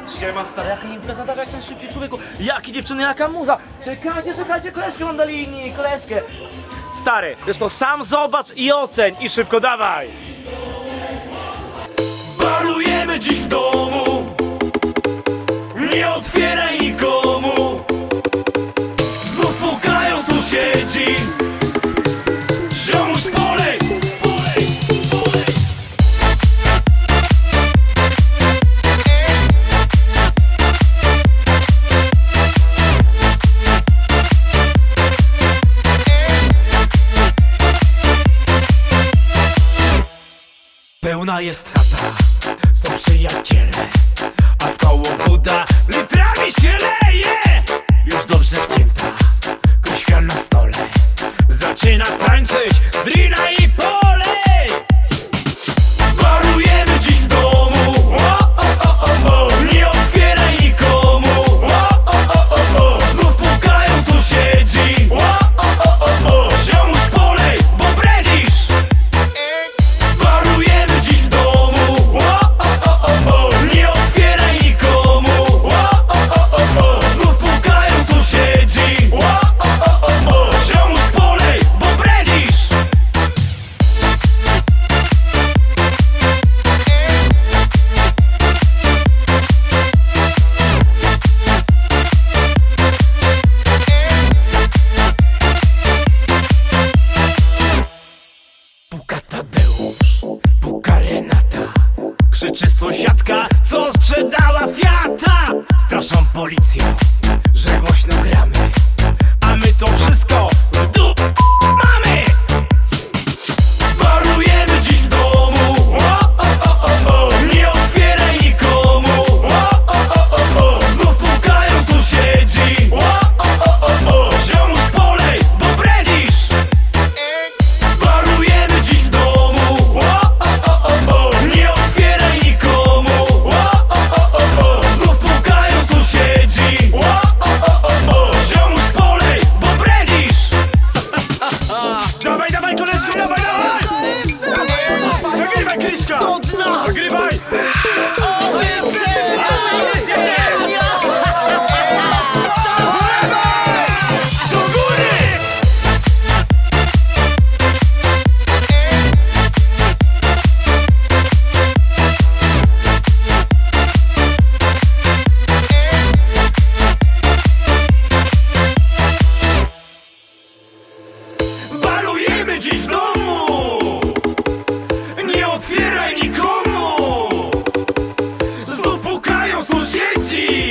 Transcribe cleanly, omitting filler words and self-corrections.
Siema stary, jaka impreza, dawaj jak najszybciej człowieku. Jakie dziewczyny, jaka muza. Czekajcie, koleżkę mam na linii, koleżkę. Stary, wiesz to, sam zobacz i oceń i szybko dawaj. Balujemy dziś w domu, nie otwieraj nikomu. Znów pukają sąsiedzi. Ziomuś polej, polej, polej. Pełna jest chata, są przyjaciele, a w koło woda litrami się leje. Już dobrze wcięta, kośka na stole, zaczyna tańczyć drina i polej. Balujemy dziś w domu, nie otwieraj nikomu. Znów pukają sąsiedzi. Ziomuś polej, bo bredzisz. Balujemy dziś w domu, nie otwieraj nikomu. Znów pukają sąsiedzi. Ziomuś polej, bo bredzisz. Puka Tadeusz, puka Renata, krzyczy sąsiadka, co sprzedała Fiata. Straszą policją, że głośno gramy, a my to wszystko w dół mamy. Balujemy dziś w domu, nie otwieraj nikomu. Znów pukają sąsiedzi. Ziomuś polej, bo bredzisz. Balujemy dziś w domu, nie otwieraj nikomu. Znów pukają sąsiedzi. Ziomuś polej, bo bredzisz. Dawaj, dawaj koleżko, dawaj, dawaj. Nagrywaj Kryśka. Nagrywaj. Do góry. Balujemy dziś w domu, nie otwieraj nikomu. Znów pukają sąsiedzi.